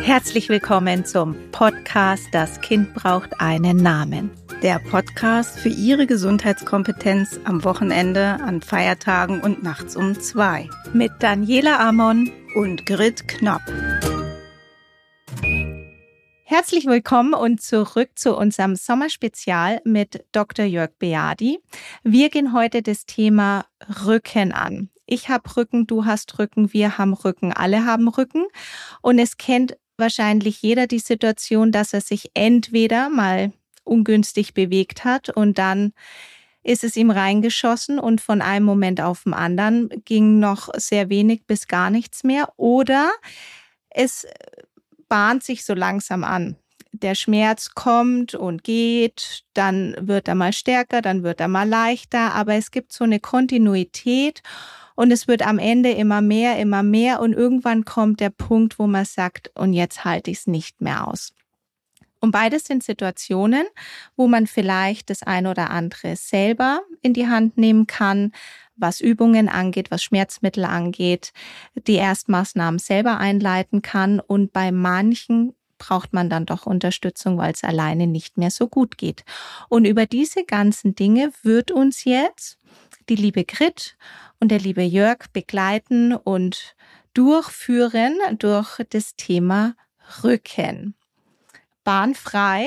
Herzlich willkommen zum Podcast Das Kind braucht einen Namen. Der Podcast für Ihre Gesundheitskompetenz am Wochenende, an Feiertagen und nachts um 2. Mit Daniela Amon und Grit Knopp. Herzlich willkommen und zurück zu unserem Sommerspezial mit Dr. Jörg Beadi. Wir gehen heute das Thema Rücken an. Ich habe Rücken, du hast Rücken, wir haben Rücken, alle haben Rücken. Und es kennt wahrscheinlich jeder die Situation, dass er sich entweder mal ungünstig bewegt hat und dann ist es ihm reingeschossen und von einem Moment auf den anderen ging noch sehr wenig bis gar nichts mehr. Oder es bahnt sich so langsam an. Der Schmerz kommt und geht, dann wird er mal stärker, dann wird er mal leichter, aber es gibt so eine Kontinuität und es wird am Ende immer mehr und irgendwann kommt der Punkt, wo man sagt, und jetzt halte ich es nicht mehr aus. Und beides sind Situationen, wo man vielleicht das ein oder andere selber in die Hand nehmen kann, was Übungen angeht, was Schmerzmittel angeht, die Erstmaßnahmen selber einleiten kann. Und bei manchen braucht man dann doch Unterstützung, weil es alleine nicht mehr so gut geht. Und über diese ganzen Dinge wird uns jetzt die liebe Grit und der liebe Jörg begleiten und durchführen durch das Thema Rücken. Bahnfrei.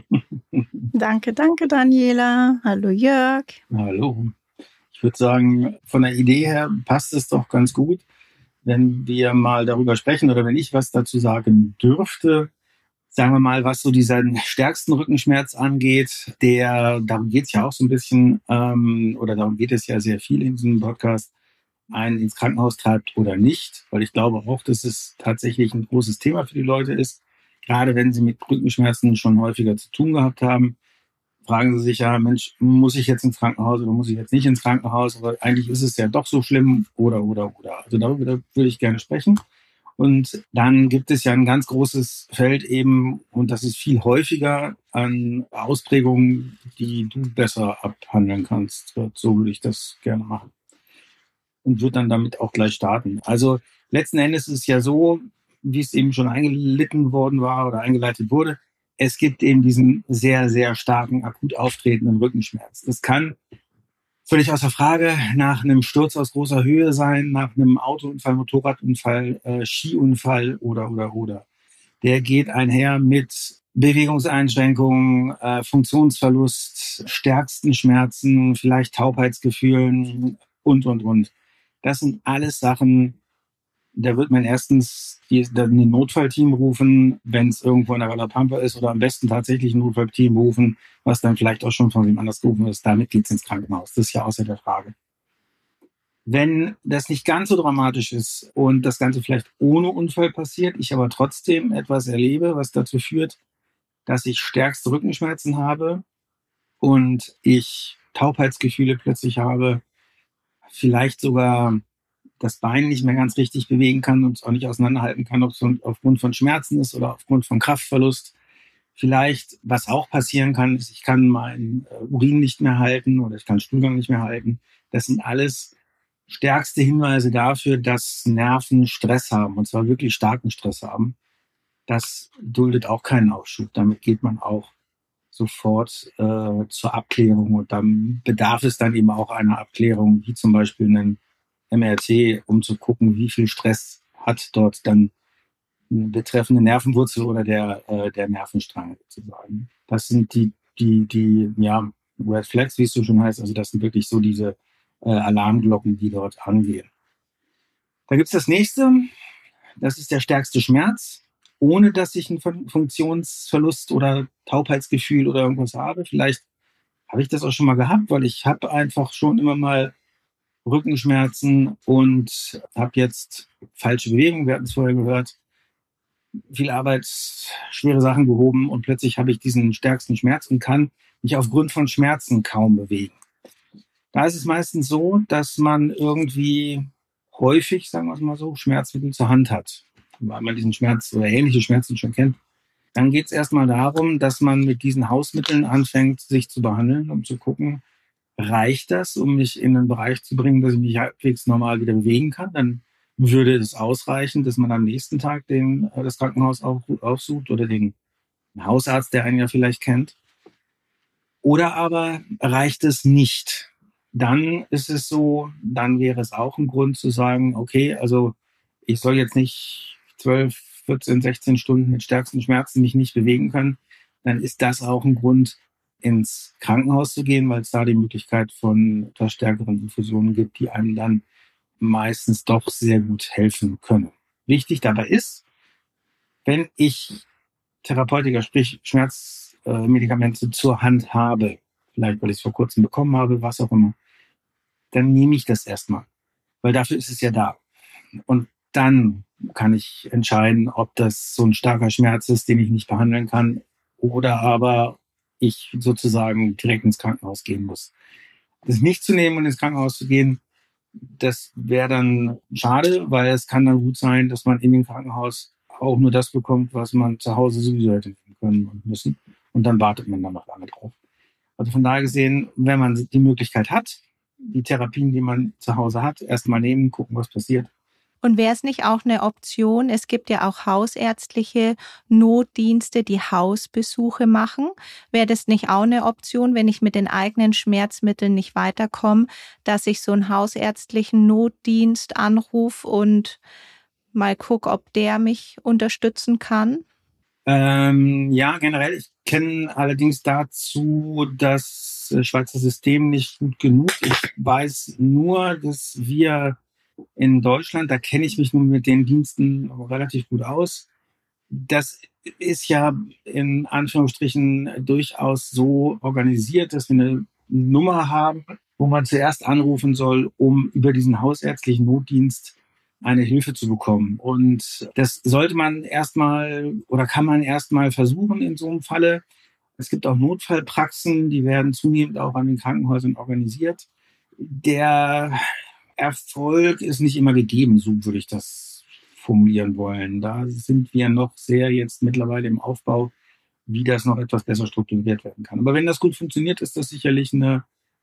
Danke, Daniela. Hallo Jörg. Hallo. Ich würde sagen, von der Idee her passt es doch ganz gut, wenn wir mal darüber sprechen oder wenn ich was dazu sagen dürfte. Sagen wir mal, was so diesen stärksten Rückenschmerz angeht, darum geht es ja auch so ein bisschen, oder darum geht es ja sehr viel in diesem Podcast, einen ins Krankenhaus treibt oder nicht, weil ich glaube auch, dass es tatsächlich ein großes Thema für die Leute ist. Gerade wenn sie mit Rückenschmerzen schon häufiger zu tun gehabt haben, fragen sie sich ja, Mensch, muss ich jetzt ins Krankenhaus oder muss ich jetzt nicht ins Krankenhaus? Aber eigentlich ist es ja doch so schlimm oder. Also darüber würde ich gerne sprechen. Und dann gibt es ja ein ganz großes Feld eben, und das ist viel häufiger, an Ausprägungen, die du besser abhandeln kannst. So würde ich das gerne machen. Und würde dann damit auch gleich starten. Also letzten Endes ist es ja so, wie es eben schon eingeleitet wurde, es gibt eben diesen sehr, sehr starken, akut auftretenden Rückenschmerz. Das kann völlig außer Frage nach einem Sturz aus großer Höhe sein, nach einem Autounfall, Motorradunfall, Skiunfall oder. Der geht einher mit Bewegungseinschränkungen, Funktionsverlust, stärksten Schmerzen, vielleicht Taubheitsgefühlen und. Das sind alles Sachen, da wird man erstens ein Notfallteam rufen, wenn es irgendwo in der Wallerpampa ist, oder am besten tatsächlich ein Notfallteam rufen, was dann vielleicht auch schon von wem anders gerufen ist. Damit geht's ins Krankenhaus. Das ist ja außer der Frage. Wenn das nicht ganz so dramatisch ist und das Ganze vielleicht ohne Unfall passiert, ich aber trotzdem etwas erlebe, was dazu führt, dass ich stärkste Rückenschmerzen habe und ich Taubheitsgefühle plötzlich habe, vielleicht sogar das Bein nicht mehr ganz richtig bewegen kann und es auch nicht auseinanderhalten kann, ob es aufgrund von Schmerzen ist oder aufgrund von Kraftverlust. Vielleicht, was auch passieren kann, ist, ich kann meinen Urin nicht mehr halten oder ich kann Stuhlgang nicht mehr halten. Das sind alles stärkste Hinweise dafür, dass Nerven Stress haben, und zwar wirklich starken Stress haben. Das duldet auch keinen Aufschub. Damit geht man auch sofort zur Abklärung, und dann bedarf es dann eben auch einer Abklärung, wie zum Beispiel einen MRT, um zu gucken, wie viel Stress hat dort dann betreffende Nervenwurzel oder der Nervenstrang sozusagen. Das sind die Red Flags, wie es so schon heißt. Also das sind wirklich so diese Alarmglocken, die dort angehen. Da gibt's das nächste. Das ist der stärkste Schmerz, ohne dass ich einen Funktionsverlust oder Taubheitsgefühl oder irgendwas habe. Vielleicht habe ich das auch schon mal gehabt, weil ich habe einfach schon immer mal Rückenschmerzen und habe jetzt falsche Bewegung, wir hatten es vorher gehört, viel Arbeit, schwere Sachen gehoben, und plötzlich habe ich diesen stärksten Schmerz und kann mich aufgrund von Schmerzen kaum bewegen. Da ist es meistens so, dass man irgendwie häufig, sagen wir es mal so, Schmerzmittel zur Hand hat, weil man diesen Schmerz oder ähnliche Schmerzen schon kennt. Dann geht es erstmal darum, dass man mit diesen Hausmitteln anfängt, sich zu behandeln, um zu gucken, reicht das, um mich in einen Bereich zu bringen, dass ich mich halbwegs normal wieder bewegen kann? Dann würde es ausreichen, dass man am nächsten Tag das Krankenhaus aufsucht oder den Hausarzt, der einen ja vielleicht kennt. Oder aber reicht es nicht? Dann ist es so, dann wäre es auch ein Grund zu sagen, okay, also ich soll jetzt nicht 12, 14, 16 Stunden mit stärksten Schmerzen mich nicht bewegen können. Dann ist das auch ein Grund, ins Krankenhaus zu gehen, weil es da die Möglichkeit von etwas stärkeren Infusionen gibt, die einem dann meistens doch sehr gut helfen können. Wichtig dabei ist, wenn ich Therapeutika, sprich Schmerzmedikamente zur Hand habe, vielleicht weil ich es vor kurzem bekommen habe, was auch immer, dann nehme ich das erstmal, weil dafür ist es ja da. Und dann kann ich entscheiden, ob das so ein starker Schmerz ist, den ich nicht behandeln kann, oder aber ich sozusagen direkt ins Krankenhaus gehen muss. Das nicht zu nehmen und ins Krankenhaus zu gehen, das wäre dann schade, weil es kann dann gut sein, dass man in dem Krankenhaus auch nur das bekommt, was man zu Hause sowieso hätte nehmen können und müssen. Und dann wartet man dann noch lange drauf. Also von daher gesehen, wenn man die Möglichkeit hat, die Therapien, die man zu Hause hat, erstmal nehmen, gucken, was passiert. Und wäre es nicht auch eine Option? Es gibt ja auch hausärztliche Notdienste, die Hausbesuche machen. Wäre das nicht auch eine Option, wenn ich mit den eigenen Schmerzmitteln nicht weiterkomme, dass ich so einen hausärztlichen Notdienst anrufe und mal gucke, ob der mich unterstützen kann? Ja, generell. Ich kenne allerdings dazu das Schweizer System nicht gut genug. Ich weiß nur, dass wir in Deutschland, da kenne ich mich nun mit den Diensten relativ gut aus. Das ist ja in Anführungsstrichen durchaus so organisiert, dass wir eine Nummer haben, wo man zuerst anrufen soll, um über diesen hausärztlichen Notdienst eine Hilfe zu bekommen. Und das sollte man erstmal oder kann man erstmal versuchen in so einem Falle. Es gibt auch Notfallpraxen, die werden zunehmend auch an den Krankenhäusern organisiert. Der Erfolg ist nicht immer gegeben, so würde ich das formulieren wollen. Da sind wir noch sehr jetzt mittlerweile im Aufbau, wie das noch etwas besser strukturiert werden kann. Aber wenn das gut funktioniert, ist das sicherlich eine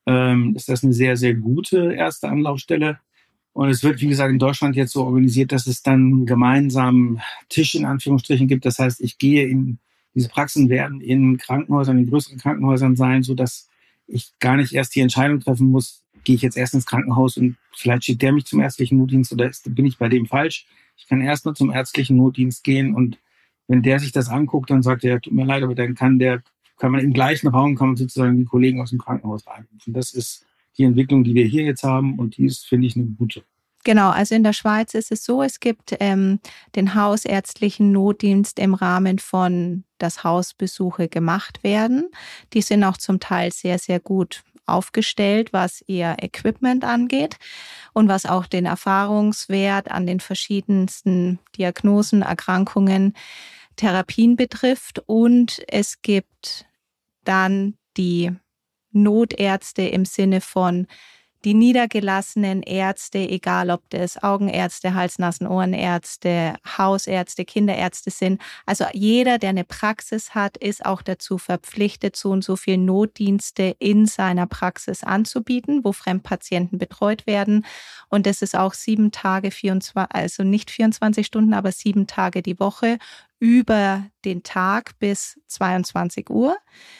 sehr, sehr gute erste Anlaufstelle. Und es wird, wie gesagt, in Deutschland jetzt so organisiert, dass es dann gemeinsam Tisch in Anführungsstrichen gibt. Das heißt, ich gehe diese Praxen werden in Krankenhäusern, in größeren Krankenhäusern sein, so dass ich gar nicht erst die Entscheidung treffen muss, gehe ich jetzt erst ins Krankenhaus und vielleicht schickt der mich zum ärztlichen Notdienst oder bin ich bei dem falsch. Ich kann erst mal zum ärztlichen Notdienst gehen und wenn der sich das anguckt, dann sagt er, tut mir leid, aber dann kann man im gleichen Raum, kann man sozusagen die Kollegen aus dem Krankenhaus reinrufen. Das ist die Entwicklung, die wir hier jetzt haben und die ist, finde ich, eine gute. Genau, also in der Schweiz ist es so, es gibt den hausärztlichen Notdienst im Rahmen von, dass Hausbesuche gemacht werden. Die sind auch zum Teil sehr, sehr gut aufgestellt, was eher Equipment angeht und was auch den Erfahrungswert an den verschiedensten Diagnosen, Erkrankungen, Therapien betrifft. Und es gibt dann die Notärzte im Sinne von die niedergelassenen Ärzte, egal ob das Augenärzte, Hals-Nasen-Ohrenärzte, Hausärzte, Kinderärzte sind. Also jeder, der eine Praxis hat, ist auch dazu verpflichtet, so und so viel Notdienste in seiner Praxis anzubieten, wo Fremdpatienten betreut werden. Und das ist auch 7 Tage, 24, also nicht 24 Stunden, aber 7 Tage die Woche über den Tag bis 22 Uhr.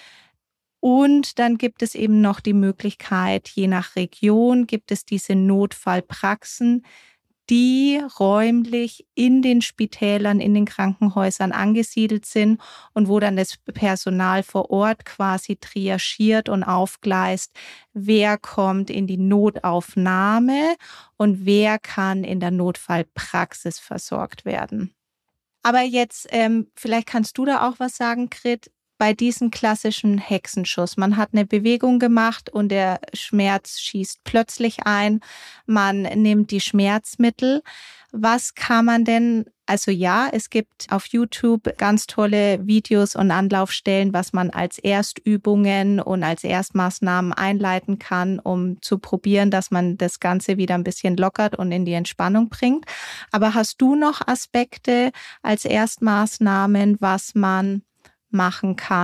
Und dann gibt es eben noch die Möglichkeit, je nach Region gibt es diese Notfallpraxen, die räumlich in den Spitälern, in den Krankenhäusern angesiedelt sind und wo dann das Personal vor Ort quasi triagiert und aufgleist, wer kommt in die Notaufnahme und wer kann in der Notfallpraxis versorgt werden. Aber jetzt, vielleicht kannst du da auch was sagen, Grit. Bei diesem klassischen Hexenschuss. Man hat eine Bewegung gemacht und der Schmerz schießt plötzlich ein. Man nimmt die Schmerzmittel. Was kann man denn, also ja, es gibt auf YouTube ganz tolle Videos und Anlaufstellen, was man als Erstübungen und als Erstmaßnahmen einleiten kann, um zu probieren, dass man das Ganze wieder ein bisschen lockert und in die Entspannung bringt. Aber hast du noch Aspekte als Erstmaßnahmen, was man machen kann?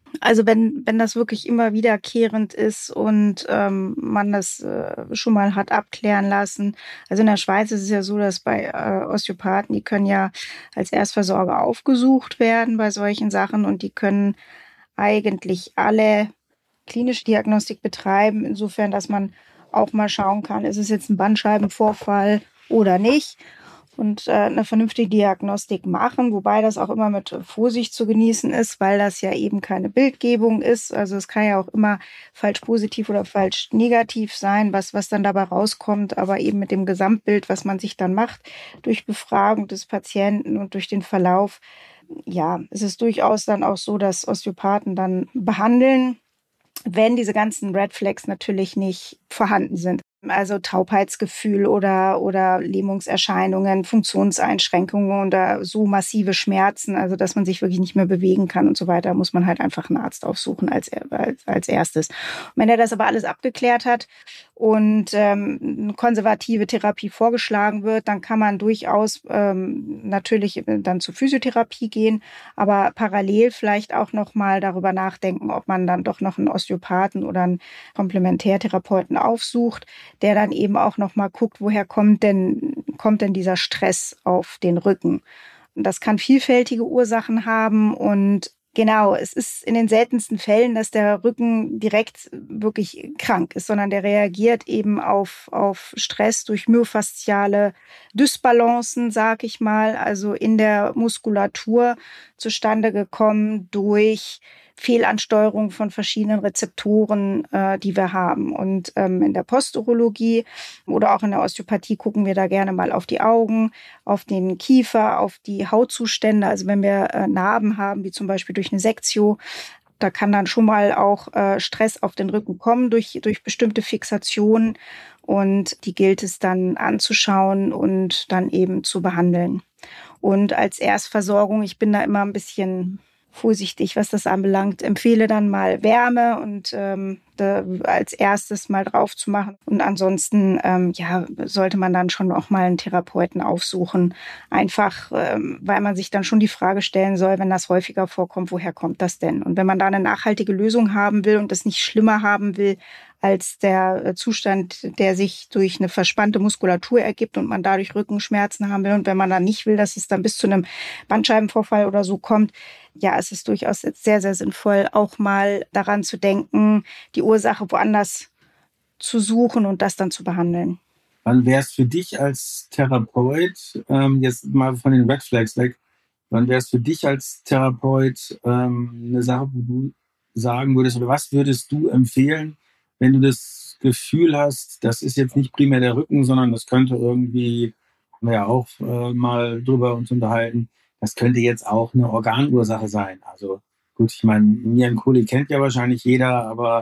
Also wenn das wirklich immer wiederkehrend ist und man das schon mal hat abklären lassen. Also in der Schweiz ist es ja so, dass bei Osteopathen, die können ja als Erstversorger aufgesucht werden bei solchen Sachen und die können eigentlich alle klinische Diagnostik betreiben, insofern, dass man auch mal schauen kann, ist es jetzt ein Bandscheibenvorfall oder nicht und eine vernünftige Diagnostik machen, wobei das auch immer mit Vorsicht zu genießen ist, weil das ja eben keine Bildgebung ist. Also es kann ja auch immer falsch positiv oder falsch negativ sein, was dann dabei rauskommt, aber eben mit dem Gesamtbild, was man sich dann macht, durch Befragung des Patienten und durch den Verlauf, ja, es ist durchaus dann auch so, dass Osteopathen dann behandeln, wenn diese ganzen Red Flags natürlich nicht vorhanden sind. Also Taubheitsgefühl oder Lähmungserscheinungen, Funktionseinschränkungen oder so massive Schmerzen, also dass man sich wirklich nicht mehr bewegen kann und so weiter, muss man halt einfach einen Arzt aufsuchen als erstes. Und wenn er das aber alles abgeklärt hat und eine konservative Therapie vorgeschlagen wird, dann kann man durchaus natürlich dann zur Physiotherapie gehen, aber parallel vielleicht auch noch mal darüber nachdenken, ob man dann doch noch einen Osteopathen oder einen Komplementärtherapeuten aufsucht, der dann eben auch noch mal guckt, woher kommt denn dieser Stress auf den Rücken. Und das kann vielfältige Ursachen haben und genau, es ist in den seltensten Fällen, dass der Rücken direkt wirklich krank ist, sondern der reagiert eben auf Stress durch myofasziale Dysbalancen, sag ich mal, also in der Muskulatur zustande gekommen durch Fehlansteuerung von verschiedenen Rezeptoren, die wir haben. Und in der Posturologie oder auch in der Osteopathie gucken wir da gerne mal auf die Augen, auf den Kiefer, auf die Hautzustände. Also wenn wir Narben haben, wie zum Beispiel durch eine Sektio, da kann dann schon mal auch Stress auf den Rücken kommen durch bestimmte Fixationen. Und die gilt es dann anzuschauen und dann eben zu behandeln. Und als Erstversorgung, ich bin da immer ein bisschen vorsichtig, was das anbelangt, empfehle dann mal Wärme und da als erstes mal drauf zu machen. Und ansonsten sollte man dann schon auch mal einen Therapeuten aufsuchen. Einfach, weil man sich dann schon die Frage stellen soll, wenn das häufiger vorkommt, woher kommt das denn? Und wenn man da eine nachhaltige Lösung haben will und das nicht schlimmer haben will, als der Zustand, der sich durch eine verspannte Muskulatur ergibt und man dadurch Rückenschmerzen haben will. Und wenn man dann nicht will, dass es dann bis zu einem Bandscheibenvorfall oder so kommt, ja, es ist durchaus sehr, sehr sinnvoll, auch mal daran zu denken, die Ursache woanders zu suchen und das dann zu behandeln. Wann wäre es für dich als Therapeut, jetzt mal von den Red Flags weg, wann wäre es für dich als Therapeut eine Sache, wo du sagen würdest, oder was würdest du empfehlen, wenn du das Gefühl hast, das ist jetzt nicht primär der Rücken, sondern das könnte irgendwie, haben wir ja auch mal drüber uns unterhalten, das könnte jetzt auch eine Organursache sein. Also gut, ich meine, Nierenkolik kennt ja wahrscheinlich jeder, aber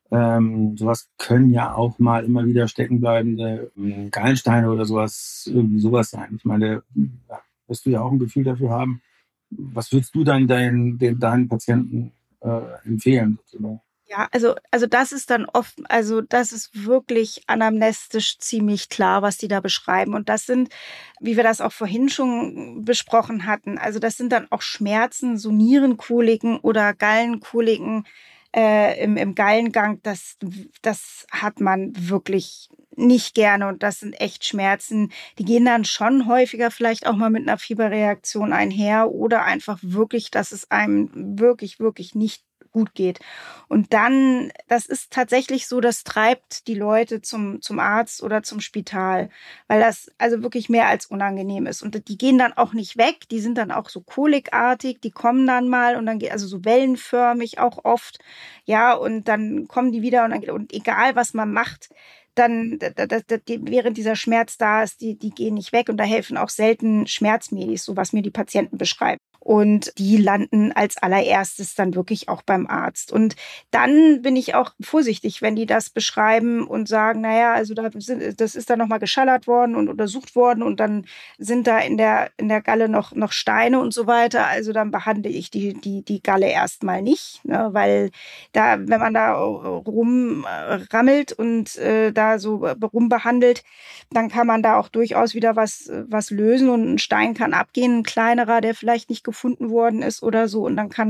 sowas können ja auch mal immer wieder steckenbleibende Gallensteine oder sowas, irgendwie sowas sein. Ich meine, da wirst du ja auch ein Gefühl dafür haben. Was würdest du dann deinen Patienten empfehlen? Ja, also das ist dann oft, also das ist wirklich anamnestisch ziemlich klar, was die da beschreiben. Und das sind, wie wir das auch vorhin schon besprochen hatten, also das sind dann auch Schmerzen, so Nierenkoliken oder Gallenkoliken im Gallengang. Das hat man wirklich nicht gerne und das sind echt Schmerzen. Die gehen dann schon häufiger vielleicht auch mal mit einer Fieberreaktion einher oder einfach wirklich, dass es einem wirklich, wirklich nicht gut geht. Und dann, das ist tatsächlich so, das treibt die Leute zum Arzt oder zum Spital, weil das also wirklich mehr als unangenehm ist. Und die gehen dann auch nicht weg, die sind dann auch so kolikartig, die kommen dann mal und dann geht also so wellenförmig auch oft, ja, und dann kommen die wieder und egal was man macht, dann während dieser Schmerz da ist, die gehen nicht weg und da helfen auch selten Schmerzmedis, so was mir die Patienten beschreiben. Und die landen als allererstes dann wirklich auch beim Arzt. Und dann bin ich auch vorsichtig, wenn die das beschreiben und sagen, naja, also das ist dann nochmal geschallert worden und untersucht worden und dann sind da in der Galle noch Steine und so weiter. Also dann behandle ich die Galle erstmal nicht, ne? Weil da, wenn man da rumrammelt und da so rumbehandelt, dann kann man da auch durchaus wieder was lösen und ein Stein kann abgehen, ein kleinerer, der vielleicht nicht gefunden worden ist oder so. Und dann kann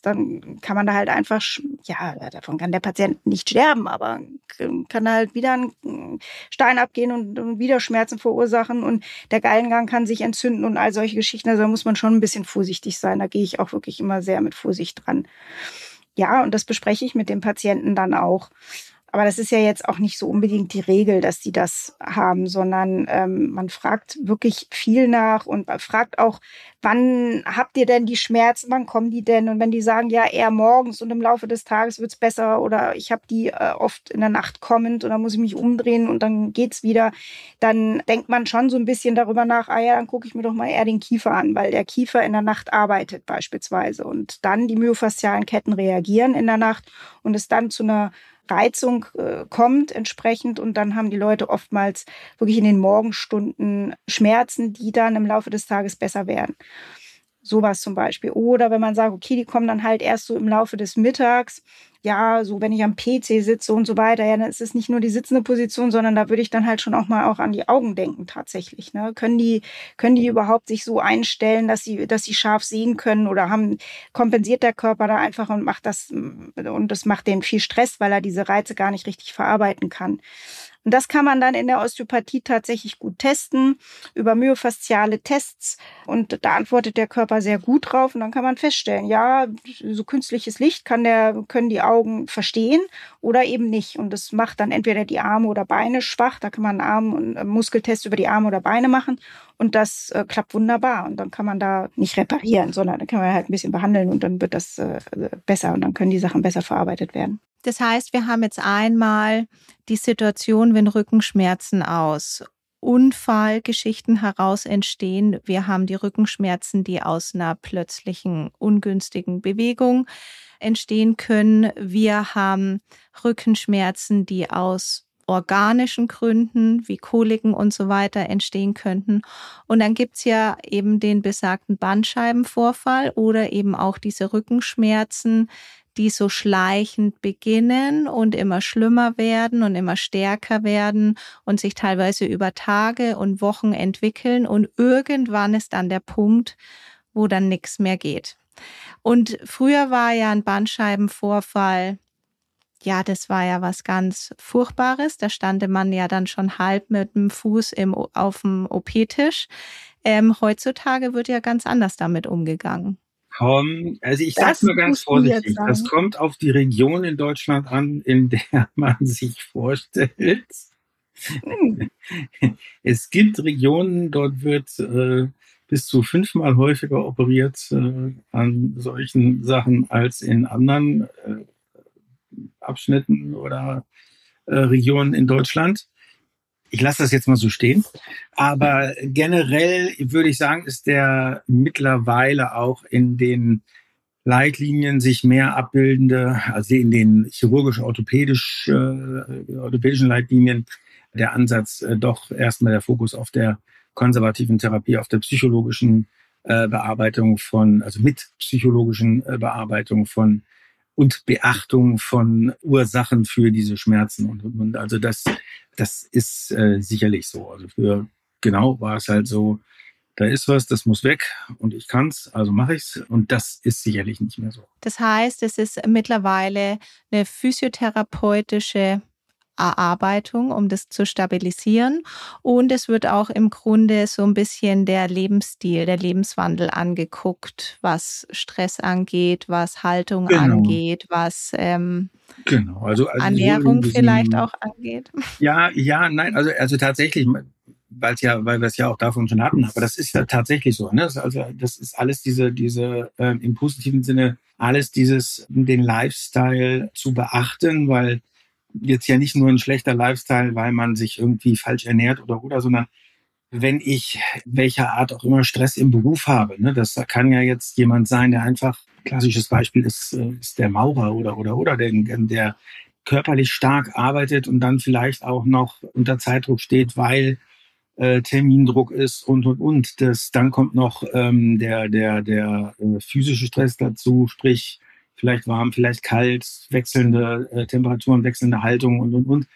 man da halt einfach, ja, davon kann der Patient nicht sterben, aber kann halt wieder ein Stein abgehen und wieder Schmerzen verursachen und der Gallengang kann sich entzünden und all solche Geschichten. Also da muss man schon ein bisschen vorsichtig sein. Da gehe ich auch wirklich immer sehr mit Vorsicht dran. Ja, und das bespreche ich mit dem Patienten dann auch. Aber das ist ja jetzt auch nicht so unbedingt die Regel, dass die das haben, sondern man fragt wirklich viel nach und fragt auch, wann habt ihr denn die Schmerzen, wann kommen die denn? Und wenn die sagen, ja, eher morgens und im Laufe des Tages wird's besser oder ich habe die oft in der Nacht kommend und dann muss ich mich umdrehen und dann geht's wieder, dann denkt man schon so ein bisschen darüber nach, ja, dann gucke ich mir doch mal eher den Kiefer an, weil der Kiefer in der Nacht arbeitet beispielsweise und dann die myofaszialen Ketten reagieren in der Nacht und es dann zu einer Reizung kommt entsprechend und dann haben die Leute oftmals wirklich in den Morgenstunden Schmerzen, die dann im Laufe des Tages besser werden. Sowas zum Beispiel. Oder wenn man sagt, okay, die kommen dann halt erst so im Laufe des Mittags, ja, so wenn ich am PC sitze und so weiter, ja, dann ist es nicht nur die sitzende Position, sondern da würde ich dann halt schon auch mal auch an die Augen denken tatsächlich. Ne? Können die überhaupt sich so einstellen, dass sie scharf sehen können oder kompensiert der Körper da einfach und das macht dem viel Stress, weil er diese Reize gar nicht richtig verarbeiten kann. Und das kann man dann in der Osteopathie tatsächlich gut testen über myofasziale Tests. Und da antwortet der Körper sehr gut drauf. Und dann kann man feststellen, ja, so künstliches Licht können die Augen verstehen oder eben nicht. Und das macht dann entweder die Arme oder Beine schwach. Da kann man einen und Muskeltest über die Arme oder Beine machen. Und das klappt wunderbar. Und dann kann man da nicht reparieren, sondern dann kann man halt ein bisschen behandeln und dann wird das besser. Und dann können die Sachen besser verarbeitet werden. Das heißt, wir haben jetzt einmal die Situation, wenn Rückenschmerzen aus Unfallgeschichten heraus entstehen. Wir haben die Rückenschmerzen, die aus einer plötzlichen ungünstigen Bewegung entstehen können. Wir haben Rückenschmerzen, die aus organischen Gründen wie Koliken und so weiter entstehen könnten. Und dann gibt's ja eben den besagten Bandscheibenvorfall oder eben auch diese Rückenschmerzen, die so schleichend beginnen und immer schlimmer werden und immer stärker werden und sich teilweise über Tage und Wochen entwickeln. Und irgendwann ist dann der Punkt, wo dann nichts mehr geht. Und früher war ja ein Bandscheibenvorfall, ja, das war ja was ganz Furchtbares. Da stand man ja dann schon halb mit dem Fuß auf dem OP-Tisch. Heutzutage wird ja ganz anders damit umgegangen. Also ich sage nur ganz vorsichtig, das kommt auf die Region in Deutschland an, in der man sich vorstellt. Es gibt Regionen, dort wird bis zu 5-mal häufiger operiert an solchen Sachen als in anderen Abschnitten oder Regionen in Deutschland. Ich lasse das jetzt mal so stehen. Aber generell würde ich sagen, ist der mittlerweile auch in den Leitlinien sich mehr abbildende, also in den chirurgisch-orthopädischen Leitlinien, der Ansatz doch erstmal der Fokus auf der konservativen Therapie, auf der psychologischen Bearbeitung also mit psychologischen Bearbeitung von und Beachtung von Ursachen für diese Schmerzen und also das ist sicherlich so. Also genau war es halt so, da ist was, das muss weg und ich kann's, also mache ich's und das ist sicherlich nicht mehr so. Das heißt, es ist mittlerweile eine physiotherapeutische Erarbeitung, um das zu stabilisieren. Und es wird auch im Grunde so ein bisschen der Lebensstil, der Lebenswandel angeguckt, was Stress angeht, was Haltung angeht, was also Ernährung vielleicht auch angeht. Ja, nein, also tatsächlich, weil wir es ja auch davon schon hatten, aber das ist ja tatsächlich so. Ne? Also das ist alles diese im positiven Sinne alles den Lifestyle zu beachten, weil jetzt ja nicht nur ein schlechter Lifestyle, weil man sich irgendwie falsch ernährt oder, sondern wenn ich welcher Art auch immer Stress im Beruf habe, ne, das kann ja jetzt jemand sein, der einfach, klassisches Beispiel ist der Maurer oder der körperlich stark arbeitet und dann vielleicht auch noch unter Zeitdruck steht, weil Termindruck ist und. Dann kommt noch der physische Stress dazu, sprich vielleicht warm, vielleicht kalt, wechselnde Temperaturen, wechselnde Haltung und.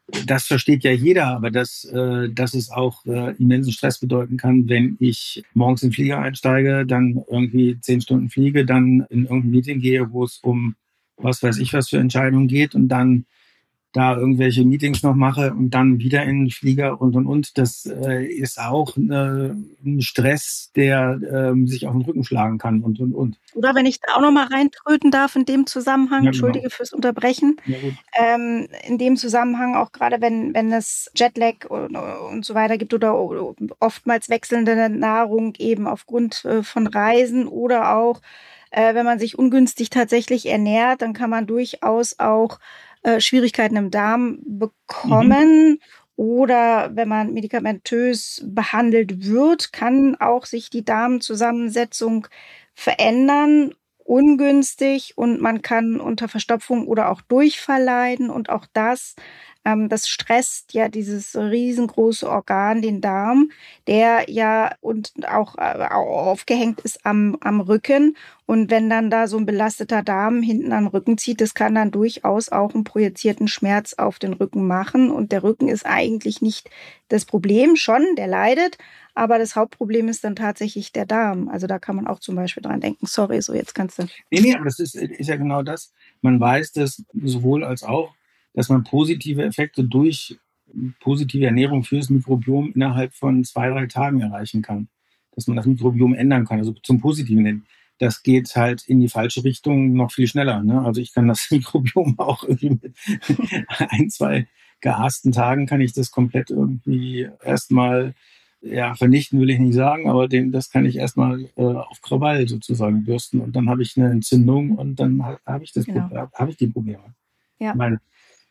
das versteht ja jeder, aber dass es auch immensen Stress bedeuten kann, wenn ich morgens in den Flieger einsteige, dann irgendwie 10 Stunden fliege, dann in irgendein Meeting gehe, wo es um was weiß ich was für Entscheidungen geht und dann da irgendwelche Meetings noch mache und dann wieder in den Flieger und. Das ist auch ein Stress, der sich auf den Rücken schlagen kann und. Oder wenn ich da auch noch mal reintröten darf in dem Zusammenhang, Ja, genau. Entschuldige fürs Unterbrechen, Ja, gut. in dem Zusammenhang auch gerade, wenn es Jetlag und so weiter gibt oder oftmals wechselnde Nahrung eben aufgrund von Reisen oder auch, wenn man sich ungünstig tatsächlich ernährt, dann kann man durchaus auch Schwierigkeiten im Darm bekommen. Oder wenn man medikamentös behandelt wird, kann auch sich die Darmzusammensetzung verändern, ungünstig, und man kann unter Verstopfung oder auch Durchfall leiden. Und auch das stresst ja dieses riesengroße Organ, den Darm, der ja und auch aufgehängt ist am Rücken. Und wenn dann da so ein belasteter Darm hinten am Rücken zieht, das kann dann durchaus auch einen projizierten Schmerz auf den Rücken machen. Und der Rücken ist eigentlich nicht das Problem, schon, der leidet. Aber das Hauptproblem ist dann tatsächlich der Darm. Also da kann man auch zum Beispiel dran denken. Sorry, so jetzt kannst du. Nee, aber das ist ja genau das. Man weiß das sowohl als auch, dass man positive Effekte durch positive Ernährung fürs Mikrobiom innerhalb von 2-3 Tagen erreichen kann. Dass man das Mikrobiom ändern kann, also zum Positiven hin. Das geht halt in die falsche Richtung noch viel schneller. Ne? Also ich kann das Mikrobiom auch irgendwie mit 1-2 gehasten Tagen kann ich das komplett irgendwie erstmal vernichten will ich nicht sagen, aber das kann ich erstmal auf Krawall sozusagen bürsten und dann habe ich eine Entzündung und dann habe ich habe ich die Probleme. Ja. Ich meine,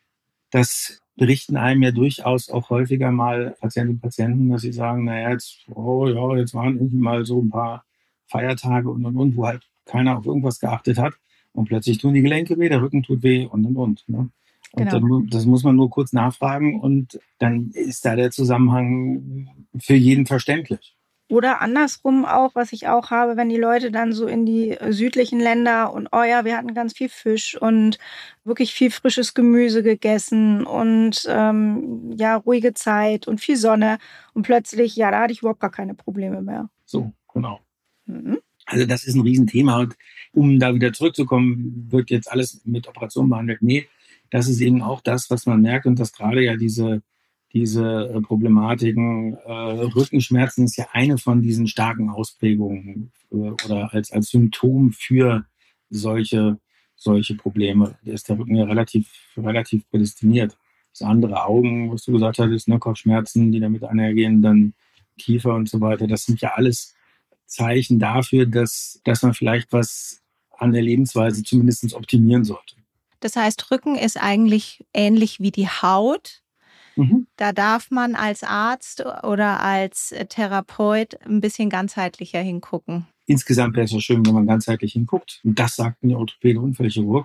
das berichten einem ja durchaus auch häufiger mal Patientinnen und Patienten, dass sie sagen, naja, jetzt waren irgendwie mal so ein paar Feiertage und, wo halt keiner auf irgendwas geachtet hat und plötzlich tun die Gelenke weh, der Rücken tut weh und. Ne? Und Genau. das muss man nur kurz nachfragen und dann ist da der Zusammenhang für jeden verständlich. Oder andersrum auch, was ich auch habe, wenn die Leute dann so in die südlichen Länder und oh ja, wir hatten ganz viel Fisch und wirklich viel frisches Gemüse gegessen und ruhige Zeit und viel Sonne und plötzlich, da hatte ich überhaupt gar keine Probleme mehr. So, genau. Mhm. Also das ist ein Riesenthema und um da wieder zurückzukommen, wird jetzt alles mit Operationen behandelt. Nee, das ist eben auch das, was man merkt und dass gerade ja diese Problematiken, Rückenschmerzen ist ja eine von diesen starken Ausprägungen oder als Symptom für solche Probleme. Da ist der Rücken ja relativ prädestiniert. Das andere Augen, was du gesagt hattest, ne, Kopfschmerzen, die damit einhergehen, dann Kiefer und so weiter. Das sind ja alles Zeichen dafür, dass man vielleicht was an der Lebensweise zumindest optimieren sollte. Das heißt, Rücken ist eigentlich ähnlich wie die Haut. Mhm. Da darf man als Arzt oder als Therapeut ein bisschen ganzheitlicher hingucken. Insgesamt wäre es ja schön, wenn man ganzheitlich hinguckt. Und das sagt mir Orthopäde und Chirurg.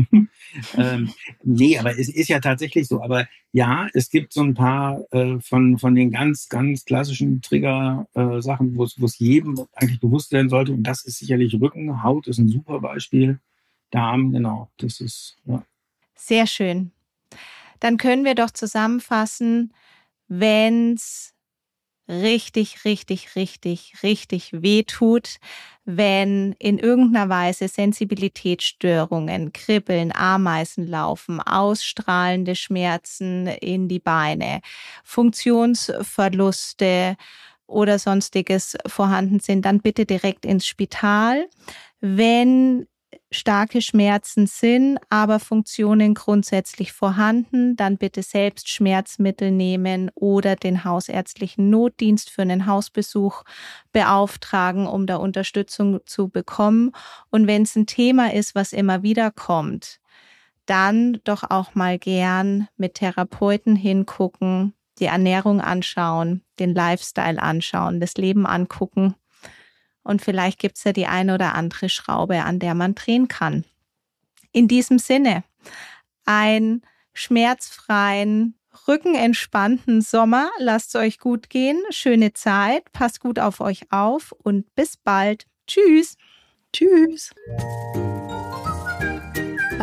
Nee, aber es ist ja tatsächlich so. Aber ja, es gibt so ein paar von den ganz, ganz klassischen Trigger-Sachen, wo es jedem eigentlich bewusst werden sollte. Und das ist sicherlich Rücken. Haut ist ein super Beispiel. Darm, genau. Das ist, ja. Sehr schön. Dann können wir doch zusammenfassen, wenn's richtig weh tut, wenn in irgendeiner Weise Sensibilitätsstörungen, Kribbeln, Ameisenlaufen, ausstrahlende Schmerzen in die Beine, Funktionsverluste oder sonstiges vorhanden sind, dann bitte direkt ins Spital. Wenn starke Schmerzen sind, aber Funktionen grundsätzlich vorhanden, dann bitte selbst Schmerzmittel nehmen oder den hausärztlichen Notdienst für einen Hausbesuch beauftragen, um da Unterstützung zu bekommen. Und wenn es ein Thema ist, was immer wieder kommt, dann doch auch mal gern mit Therapeuten hingucken, die Ernährung anschauen, den Lifestyle anschauen, das Leben angucken. Und vielleicht gibt es ja die eine oder andere Schraube, an der man drehen kann. In diesem Sinne, einen schmerzfreien, rückenentspannten Sommer. Lasst es euch gut gehen. Schöne Zeit. Passt gut auf euch auf und bis bald. Tschüss. Tschüss.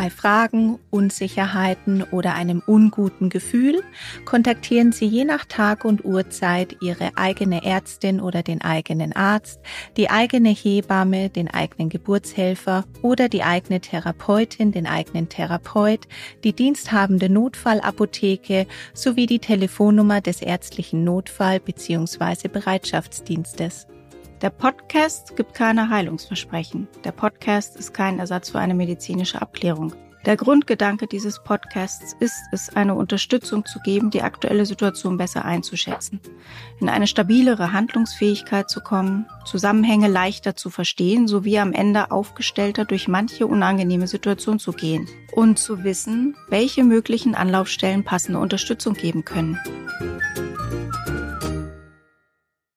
Bei Fragen, Unsicherheiten oder einem unguten Gefühl kontaktieren Sie je nach Tag und Uhrzeit Ihre eigene Ärztin oder den eigenen Arzt, die eigene Hebamme, den eigenen Geburtshelfer oder die eigene Therapeutin, den eigenen Therapeut, die diensthabende Notfallapotheke sowie die Telefonnummer des ärztlichen Notfall- bzw. Bereitschaftsdienstes. Der Podcast gibt keine Heilungsversprechen. Der Podcast ist kein Ersatz für eine medizinische Abklärung. Der Grundgedanke dieses Podcasts ist es, eine Unterstützung zu geben, die aktuelle Situation besser einzuschätzen, in eine stabilere Handlungsfähigkeit zu kommen, Zusammenhänge leichter zu verstehen, sowie am Ende aufgestellter durch manche unangenehme Situation zu gehen und zu wissen, welche möglichen Anlaufstellen passende Unterstützung geben können.